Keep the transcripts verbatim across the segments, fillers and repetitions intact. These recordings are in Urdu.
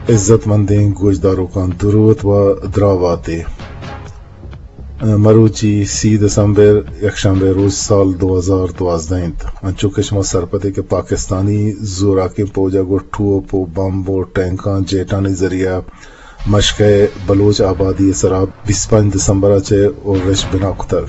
عزت مندیں گوشداروں کا درود و دراواتے مروچی سی دسمبر یکشنبے روز سال دو ہزار دوازدہ انچو کشمہ سرپدے کے پاکستانی زورا کے پوجا گو ٹھو پو بمبو ٹینکاں جیٹانی ذریعہ مشق بلوچ آبادی سرا بیس پانچ دسمبر چے اور رش بنا کتر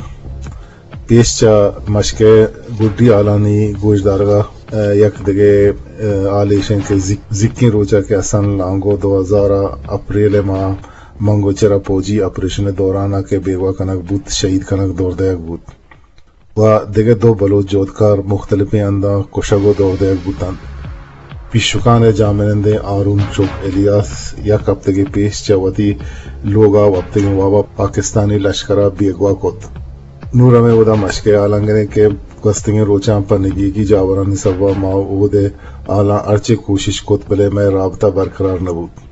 پیش چا مشق گڈی آلانی گوشدارگا یک دگے آلیشن کے ذکی روچا کے اسن لانگو دو ہزار اپریل ماہ منگو چرا پوجی آپریشن دورانہ کے بیگوا کنک بوت شہید کنک دور دیگ بوت و دگے دو بلوچ جودکار مختلف اندہ کشگو دور دیگ بوتان پیشوکان جامنندے آرون چوک الیاس یک ہفتگی پیش چاوتی لوگا وقتگی وابا پاکستانی لشکرہ بیگوا کت نور میں ودا مشق آلنگنے کے گستگی روچاں پر نگی کی جاورانی سبا ماو اودے آلان ارچے کوشش کت بلے میں رابطہ برقرار نبود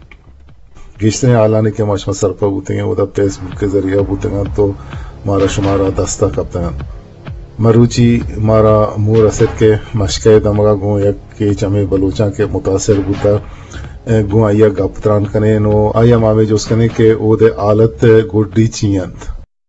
گشتنے آلانے کے مشمع سرپا بوتے ہیں ودا فیس بک کے ذریعہ بوتے ہیں تو مارا شمارا دستہ کبتے ہیں مروچی مارا مور اسد کے مشق دمگا گوں یک کے چمے بلوچاں کے متاثر بوتا گوں آیا گپتران کنے نو آیا مامے جو اس کنے کے اودے آلت گوڑی چیند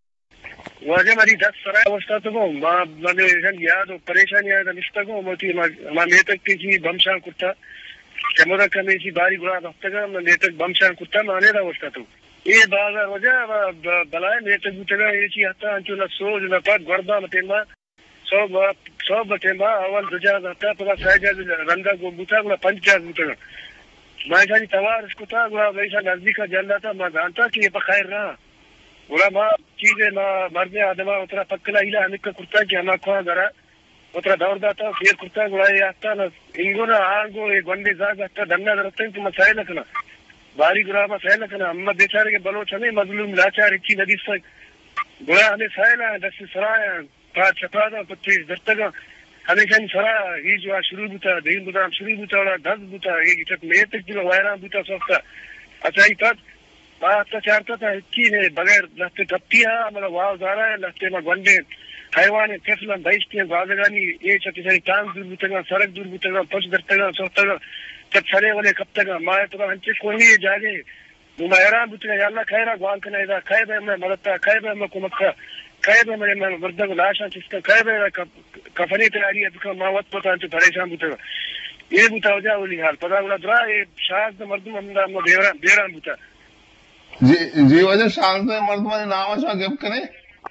واجہ مری دس سرائے وستا تو گو ما منے یاد پریشانی آیا نشتا گو موتی ما میتک کی بمشان کتا کمرہ کمی سی باری گرا دفتگا ما میتک بمشان کتا مانے دا وستا تو یہ بازا وجہ بلائے میتک بوتگا یہ چی حتا انچو نا سوز نا پاک گردہ متیما سو سو بتیما اول دجاز حتا پدا سائجا رنگا گو بوتا گا پنچ جاز بوتگا ما ایسا جی توار اس کتا گا ویسا نزدیکا جلدا تا ما دانتا کہ یہ بخیر رہا گوڑا ما چیزیں ما مردے آدمہ اترا پکلا ہیلا ہمیں کا کرتا کہ ہما کھوا گرا اترا دور داتا پھر کرتا گوڑا یہ آتا نا انگو نا آنگو یہ گونڈے زاگ آتا دننا درتا ہے تو مسائل لکنا باری گوڑا مسائل لکنا ہمیں بیچارے کے بلوچ ہمیں مظلوم لاچار اچھی ندیس تک گوڑا ہمیں سائل آئے دست سرایا پاٹ چھپا دا پتیس درتگا ہمیں کہیں سرا ہی جو شروع بوتا دین بوتا شروع بوتا وڑا دھز بوتا یہ چک میتک جو وائران بوتا سوکتا اچھا ہی تک بات چارتا تھا کی نے بغیر لہتے کپتی ہے مطلب واو زارا ہے لہتے میں گونڈے حیوان کفلن بھائشتی ہیں غازگانی یہ چکی ساری ٹانگ دور بوتگا سرک دور بوتگا پچ درتگا سوکتگا تک سرے والے کپتگا مائے تو ہنچے کوئی جاگے میں حیران بوتگا یا اللہ خیرہ گوان کنا ایدہ خیر بے میں مددتا خیر بے میں کمکتا خیر بے میں مردگ لاشا چسکا خیر بے کفنی تیاری ہے بکا ماوت پتا ہنچے پریشان بوتگا یہ بوتا ہو جا ولی حال پتا گولا درا یہ شاہد مردم ہمدہ ہمدہ بیران بوتا جی جی وجہ شانت مردمانی نام شاہ گپ کریں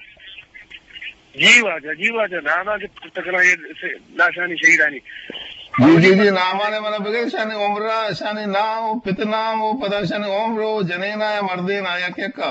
جی واجہ جی واجہ نامہ گپ تکنا یہ لاشانی شہیدانی جی جی جی نامانے منہ بگئے شانی عمرہ شانی نام پتنام و پدا شانی عمرو جنینا یا مردینا یا کیا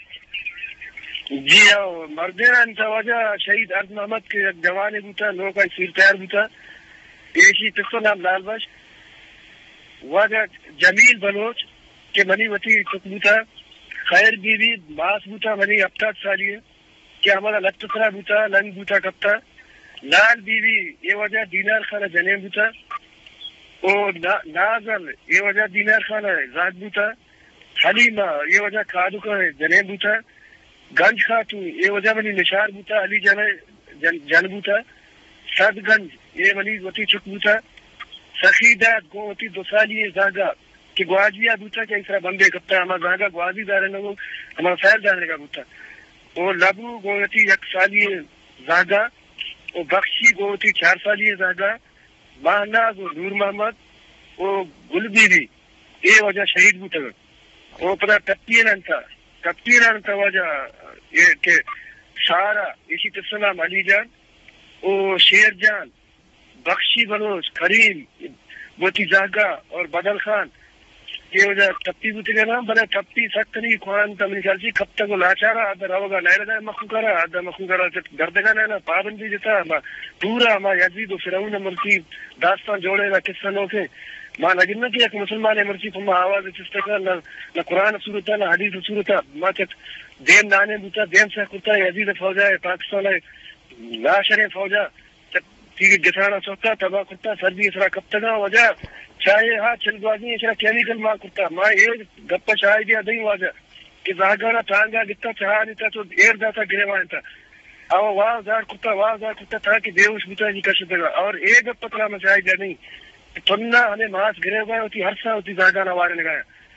جی مردینا انتا واجہ شہید ارد محمد کے جوانے بوتا لوکا سیر تیار بوتا ایشی تکو نام لال باش واجہ جمیل بلوچ کہ منی وطی تک بوتا خیر بیوی باس بوتا منی اپتات سالی ہے کہ ہمارا لطفرہ بوتا لنگ بوتا کپتا لال بیوی یہ وجہ دینار خانہ جنے بوتا اور نازل یہ وجہ دینار خانہ زاد بوتا حلیمہ یہ وجہ کادو کا جنے بوتا گنج خاتون یہ وجہ منی نشار بوتا علی جن جن بوتا سد گنج یہ منی وطی چک بوتا سخیدات گو وطی دو سالی زاگا کہ گواجیا بوتا کہ اس طرح بندے کپتا ہمارا زاگا گوازی دارے نگو ہمارا فیل دارے کا بوتا اور لبو گوتی یک سالی زاگا اور بخشی گوتی چار سالی زاگا ماہناز اور نور محمد اور گل بیوی یہ وجہ شہید بوتا اور پتا کپتی نانتا کپتی نانتا وجہ یہ کہ سارا اسی تسلام علی جان اور شیر جان بخشی بلوچ کریم گوتی زاگا اور بدل خان یہ وجہ تپتی بوتے گا نا بلے تپتی سکت نہیں خوان تا منی خیال سی کب تک وہ لاچارا آدھا رہوگا نائر دائے مخو کرا آدھا مخو کرا دردگا نینا پابندی جتا پورا ما یزید و فرعون مرسی داستان جوڑے نا قصہ نوکے ما نگن نکی ایک مسلمان مرسی فما آواز چستکا نا قرآن صورتا نا حدیث صورتا ما چک دیم نانے بوتا دیم سے کرتا یزید فوجا ہے پاکستان ہے لاشر فوجا ٹھیک گسانا سوکتا تباہ کرتا سردی اسرا کب تگا وجہ چاہے ہاں چلگوازی اسرا کیمیکل ماں کرتا ماں یہ گپا چاہے دیا دیں واجہ کہ زاگانا تانگا گتا چاہا دیتا تو ایر داتا گرے وانتا او واہ زار کرتا واہ زار کرتا تھا کہ دیوش بوتا نہیں کر سکتا اور ایک گپا تلا میں چاہے دیا نہیں تننا ہمیں ماس گرے گئے ہوتی ہر سا ہوتی زاگانا وارے لگایا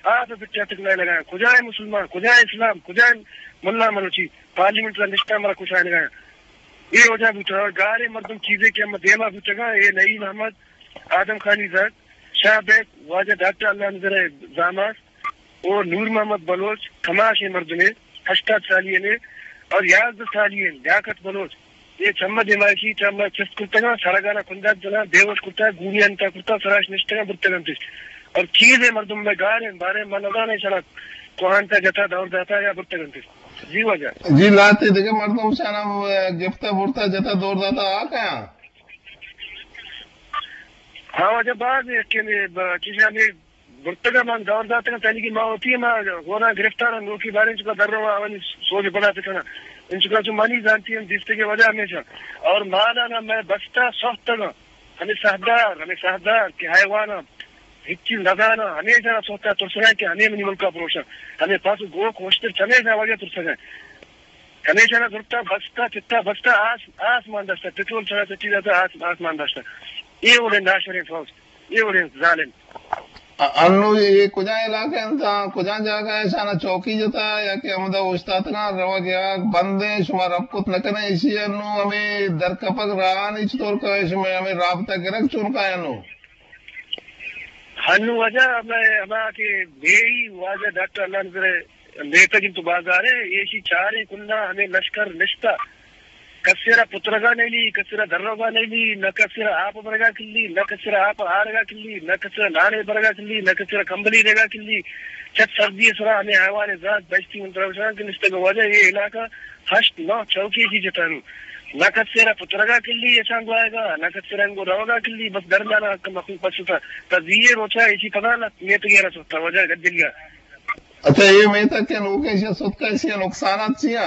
آپ بچہ تک نہ لگایا کجائے مسلمان کجائے اسلام کجائے ملا منوچی پارلیمنٹ کا نشتہ ہمارا کچھ آئے لگایا یہ وجہ بوتا اور گارے مردم چیزیں کہ ہم دیما بوتا یہ نئی محمد آدم خانی زاد شاہ بیگ واجہ ڈاکٹر اللہ نظر زاماس اور نور محمد بلوچ کماش مردنے ہشتاد سالیے نے اور یازدہ سالیے لیاقت بلوچ یہ چمد دماغی چمد چست کرتا سرگانا کندہ جنا دیوش کرتا گونی انتا کرتا سراش نشتہ برتگن تش اور چیزیں مردم میں گارے بارے منگا نہیں چلا کوہانتا جتا دور جاتا یا برتگن تش جی وجہ جی لاتے دیکھے مردم شانا گفتا برتا جتا دور جاتا آکا ہے ہاں وجہ بعد کہ چیزیں ہمیں برتگا من دور جاتا ہے پہلے کی ماں ہوتی ہے ماں ہونا گرفتار نو کی بارے چکا در رہا ہوں سوچ بڑا تکنا ان چکا جو مانی جانتی ہیں جس کی وجہ ہمیشہ اور مانا میں بستا سخت گا ہمیں سہدار ہمیں سہدار کہ حیوانا ہچی لگانا ہمیشہ سوچتا ترسنا ہے کہ ہمیں منی ملکہ پروشا ہمیں پاس گو کوشتر چلے جا وجہ ترسنا ہے ہمیشہ نہ گرتا بستا چتا بستا آس آسمان داشتا پٹرول چلا چٹی جاتا آس آسمان داشتا یہ انہیں ناشر فوج یہ انہیں ظالم انو یہ کجا علاقے انتا کجا جاگا ہے شانا چوکی جتا یا کہ ہمدہ استاتنا روا گیا بندے شما ربکت نکنے اسی انو ہمیں در کپک رہانی چطور کا شما ہمیں رابطہ گرک چون کا انو ہنو وجہ میں ہما کہ میری واجہ ڈاکٹر اللہ نظر نیتا جن تو بازار ہے یہ چارے کننا ہمیں لشکر نشتا کسیرا پترگا نہیں لی کسیرا دروگا نہیں لی نہ کسیرا آپ برگا کلی نہ کسیرا آپ آرگا کلی نہ کسیرا نانے برگا کلی نہ کسیرا کمبلی رگا کلی چھت سردی سرا ہمیں حیوان ذات بچتی منترشان کے نشتے کا وجہ یہ علاقہ ہشت نو چوکی جی جتانو نہ کسیرا پترگا کلی ایسا کو آئے گا نہ کسیرا انگو روگا کلی بس درمیانا مخلوق پستا تذیہ روچا اسی پتا نہ نیت گیرہ سوتا وجہ گدل گیا اچھا یہ میں تک کہ نوکے سے سوت کا اسی نقصانات چیا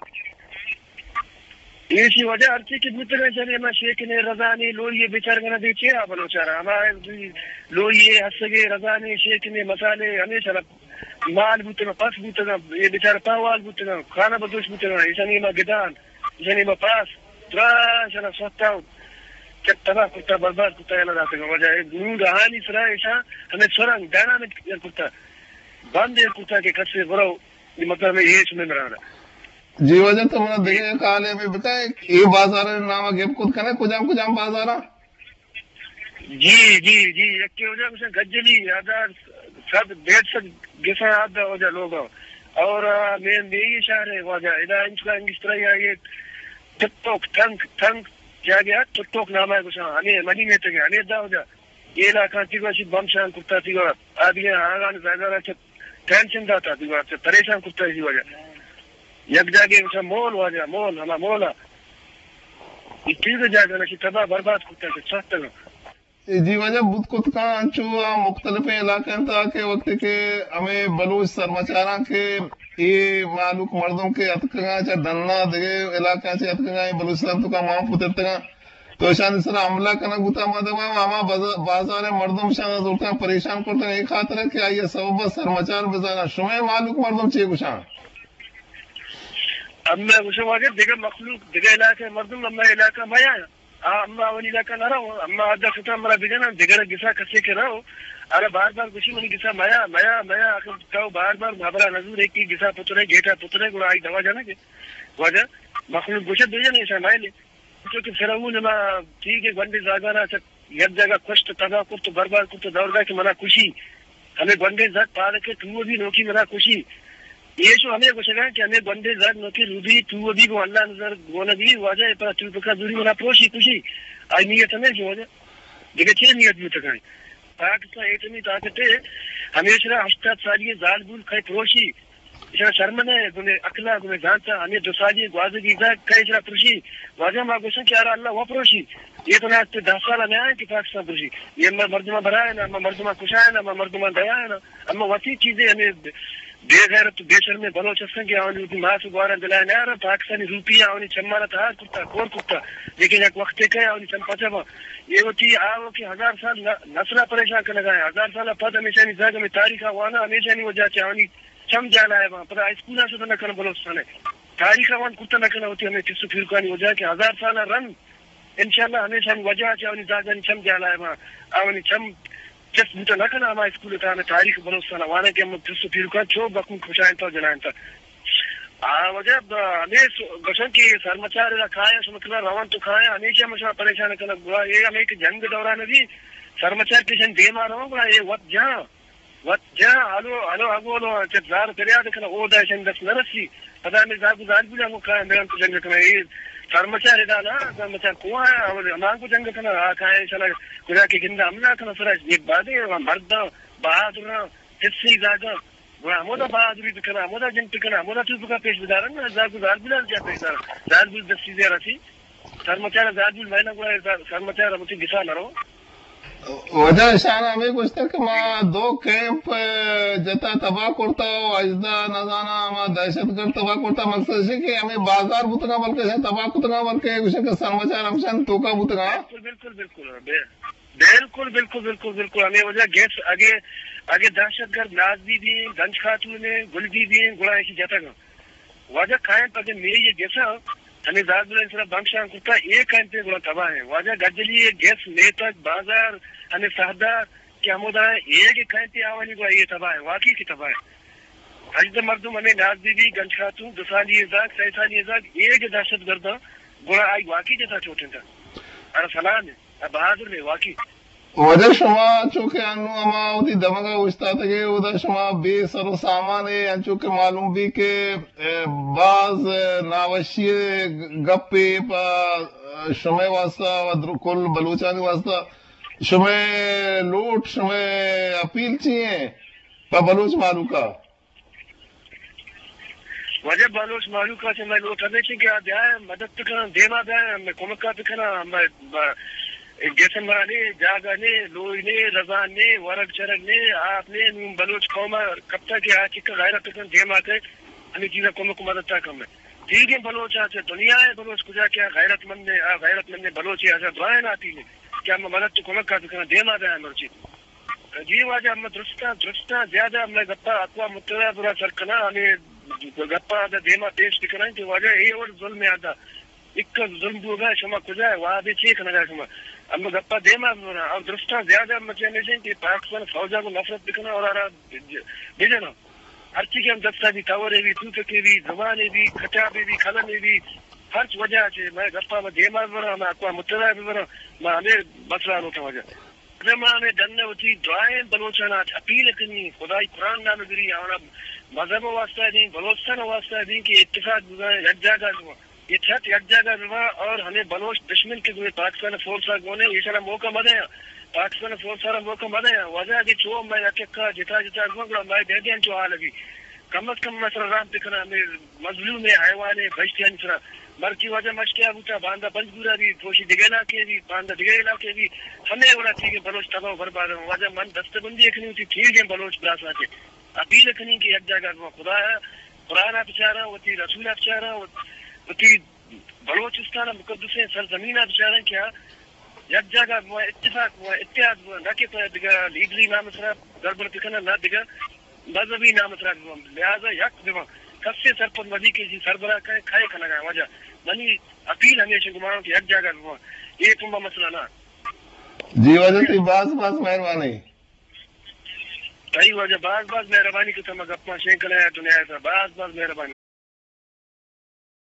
اسی وجہ ارچی کی بطرے چلے میں شیخ نے رضا نے لوئیے بیچار گنا دے چیرہ بلوچارا ہمارے لوئیے حسگے رضا نے شیخ نے مسالے ہمیشہ مال بوتنا پاس بوتنا یہ بیچار پاوال بوتنا کھانا بدوش بوتنا ایسانی ما گدان ایسانی ما پاس تراشنا سوتا ہوں چک تباہ کرتا برباد کرتا ہے اللہ داتا گا وجہ گنود آہانی سرا ایسا ہمیں سرنگ ڈائنامک کرتا باندے کرتا کہ کسے برو یہ مطلب میں یہ سنے مرانا جی وجہ تو منہ دیکھے کالے میں بتائے یہ بازار نامہ گیب کود کنے کجام کجام بازارہ جی جی جی یکی ہو جائے کچھ گجلی آدھار سب ڈیڑھ سو گسا آدھا ہو جائے لوگا اور میں میری شہر ہے ہو جائے ادھا انچ کا انگس طرح یہ ٹک ٹوک ٹھنک ٹھنک کیا گیا ٹک ٹوک نامہ ہے کچھ ہمیں منی میں تک ہمیں ادھا ہو جائے یہ علاقہ تیگا سی بم شان کرتا تیگا آدھگے آگان زیادہ رہا ٹینشن داتا تیگا پریشان کرتا اسی وجہ یک جاگے اسا مول واجہ مول ہما مولا یہ چیز جاگہ نشی تباہ برباد کرتا ہے سخت ہے جی وجہ بود کت کا انچو مختلف علاقے انتا کے وقت کے ہمیں بلوچ سرمچاران کے یہ معلوم مردوں کے اتکگاں چاہ دننا دگے علاقے سے اتکگاں بلوچ سرم تو کا ماں پوترتگاں تو شان سر عملہ کنا گوتا مدوہ ہما بازار مردم شان دورتا پریشان کرتا ہے ایک خاطر ہے کہ آئیے سبب سرمچار بزانا شمع معلوم مردم چیئے گوشان اما اسے واجہ دیگر مخلوق دیگر علاقہ مردم اما علاقہ مایا اما اولی علاقہ نہ رہو اما آدھا خطا مرا بگنا دیگر گسا کسے کے رہو ارے بار بار کسی منی گسا مایا مایا مایا آخر کہو بار بار بھابرا نظور ایک کی گسا پترے گیٹا پترے گوڑا آئی دوا جانا کے واجہ مخلوق گوشت دو جانے ایسا مائے لے کیونکہ فرعون اما ٹھیک ہے گنڈے زاگانا یک جگہ کشت تباہ کر تو بار بار کر تو دور گا کہ منا خوشی ہمیں گنڈے زاد پالکے تو بھی نوکی منا خوشی یہ جو ہمیں کچھ ہے کہ ہمیں بندے زاد نوکی رودی تو بھی کو اللہ نظر گونا بھی واجہ پر تو پکا دوری منا پروشی خوشی آئی نیت ہمیں جو واجہ دیکھے چھے نیت بھی تکائیں پاکستان ایتمی طاقت ہے ہمیشہ ہشتاد سالی زال بول کھائی پروشی اشارہ شرمن ہے گنے اکلا گنے جانتا ہمیں دو سالی گوازگی زاد کھائی اشارہ پروشی واجہ ماں گوشن کہ آرہ اللہ وہ پروشی یہ تو نہ دس سالہ میں آئے کہ پاکستان پروشی یہ اما مردمہ برائے نا اما مردمہ کشائے نا اما مردمہ دیا ہے نا اما وسیع چیزیں ہمیں بے غیرت بے شرم بلوچستان کے آنی ہوتی ماں سے گوارا دلائے نہ رہا پاکستانی روپیہ آنی چمانا تھا کرتا کور کرتا لیکن ایک وقت کہے آنی چم پچا با یہ ہوتی آو کہ ہزار سال نسلہ پریشان کرنے گئے ہزار سالہ پت ہمیشہ نہیں زیادہ میں تاریخہ وانا ہمیشہ نہیں ہو جاتے آنی چم جانا ہے وہاں پتہ اسکولہ سے تو نہ کرنا بلوچستان ہے تاریخہ وان کرتا نہ کرنا ہوتی ہمیں کس پھر کانی ہو جائے کہ ہزار سالہ رن انشاءاللہ ہمیشہ وجہ چاہونی زیادہ چم جانا ہے وہاں آنی چم جس بوتا نہ کنا ہما اسکول تا ہمیں تاریخ بلوچستان وانا کہ ہم تس پھر کا چو بکم خوشائن تا جنائن تا آ وجہ ہمیں گشن کی سرمچار دا کھایا سمکنا روان تو کھایا ہمیشہ مشا پریشان کنا گوا یہ ہمیں ایک جنگ دوران بھی سرمچار کشن دے مارا ہوں گا یہ وقت جہاں وقت جہاں ہلو ہلو اگو لو جب زار کریا دکھنا او دا شن دس نرسی پدا میں زار گزار بھی لگو کھایا میرا تو جنگ کنا یہ سرمچار دا نا سرمچار کوا ہے اور ہمان کو جنگ کنا آ کھایا چلا خدا کی گندہ امنا کنا سراج یہ بادے مردا بہادر حصی زاگا مودا بہادری بکنا مودا جنگ بکنا مودا تو بکا پیش بدارن زار گزار بھی لگ جا پیش دارن زار بھی دس چیزیں رسی سرمچار زار بھی مہینہ گوا سرمچار مجھے گسا نہ رہو وجہ شانا ہمیں کچھ تک ما دو کیمپ جتا تباہ کرتا ہو اجدہ نزانا ما دہشت گرد تباہ کرتا مقصد ہے کہ ہمیں بازار بتنا بلکہ سے تباہ کتنا بلکہ کچھ کہ سرمچار ہمشان توکا بتنا بالکل بالکل بالکل بالکل بالکل بالکل ہمیں وجہ گیس آگے آگے دہشت گرد نازی بھی گنج خاتون نے گلدی بھی گڑا ایسی جاتا گا وجہ کھائیں پاکہ میری یہ گیسا ہمیں زاد بلائن سرہ بانکشان کرتا ایک کھائیں پہ گڑا تباہ ہے واجہ گجلی گیس میتک بازار ہمیں سہدہ کہ ہم ہوتا ہے ایک کھائیں پہ آوانی گڑا یہ تباہ ہے واقعی کی تباہ ہے حجد مردم ہمیں ناز بی بی گنج خاتون دسالی ازاق سیسالی ازاق ایک دہشت گردہ گڑا آئی واقعی جیسا چھوٹن تھا ارہ سلام ہے بہادر ہے واقعی وجہ شما چونکہ انو اما ہوتی دمگا اوشتا تھے ادھر شما بے سر و سامان ہے چونکہ معلوم بھی کہ بعض ناوشی گپے پا شمع واسطہ کل بلوچانی واسطہ شمع لوٹ شمع اپیل چیئے پا بلوچ مالو کا وجہ بلوچ مالو کا سے میں لوٹ ہمیں چاہیے کہ دیا ہے مدد پکنا دیما دیا ہے ہمیں کمکا پکنا ہمیں جیسے مرانے جاگانے لوئنے رضانے ورگ چرگنے آپ نے بلوچ قوما کب تک آج چکا غیرہ پکن دیم آتے ہمیں چیزیں کم کو مدد تا کم ہے ٹھیک ہے بلوچ آتے دنیا ہے بلوچ کجا کیا غیرت مند نے غیرت مند نے بلوچی آتا دعائیں آتی ہیں کیا ہم مدد تو کمک کا پکنا دیم آتا ہے مرچی جی واجہ ہم درستہ درستہ زیادہ ہم نے گپا اقوا مترہ برا سرکنا ہمیں گپا آتا دیما پیش پکنا ہے کہ واجہ یہ اور ظلم آتا ایک ظلم دو گا شما کجا ہے وہاں بھی چیک نگا شما ہم گپا دیما اور درستہ زیادہ مچے میں سے کہ پاکستان فوجا کو نفرت دکھنا اور آرہا بھیجنا ہر چیز کے ہم دستہ بھی تاورے بھی توتکے بھی زبانے بھی کھٹابے بھی کھلنے بھی ہر وجہ سے میں گپا میں دیما برا میں اقوا مترہ بھی برا میں ہمیں مسئلہ ہوتا وجہ میں ہمیں دننے ہوتی دعائیں بلوچانا اپیل کنی خدای قرآن نام گری ہمارا مذہب واسطہ دیں بلوچستان واسطہ دیں کہ اتفاق گزاریں یک جاگہ ہوا یہ چھت یک جگہ ہوا اور ہمیں بلوچ دشمن کے دوئے پاکستان فورسا گونے یہ سارا موقع مدے ہیں پاکستان فورسا موقع مدے ہیں وجہ کہ چو میں اکیکا جتا جتا گوگڑا میں دے دیں چو آ لگی کم از کم مثلا رام پکنا ہمیں مظلوم ہے حیوانے بھجتیان سرا مرکی وجہ مشکیا بوتا باندہ بنجگورا بھی پوشی دگے علاقے بھی باندہ دگے علاقے بھی ہمیں وڑا ٹھیک ہے بلوچ تباہ برباد ہوں وجہ من دست بندی اکنی ہوتی ٹھیک ہے بلوچ براسا کے اپیل اکنی کی یک جگہ ہوا خدا ہے قرآن آپ چاہ ہوتی رسول آپ چاہ ہوتی بلوچستان مقدس سرزمین آپ چاہ رہے ہیں کیا یک جگہ ہوا اتفاق ہوا اتحاد ہوا نہ کہ دگا لیڈری نام سرا گڑبڑ پکنا نہ دگا مذہبی نام سرا لہذا یک دوا کس سے سرپت مزی کے جی سربراہ کھائے کھائے کھانا گا وجہ منی اپیل ہمیشہ گمانوں کہ یک جگہ ہوا یہ تمہا مسئلہ نہ جی وجہ تی باز باز مہربانی کئی وجہ باز باز مہربانی کو تمہیں گپا شینکل ہے دنیا ہے باز باز مہربانی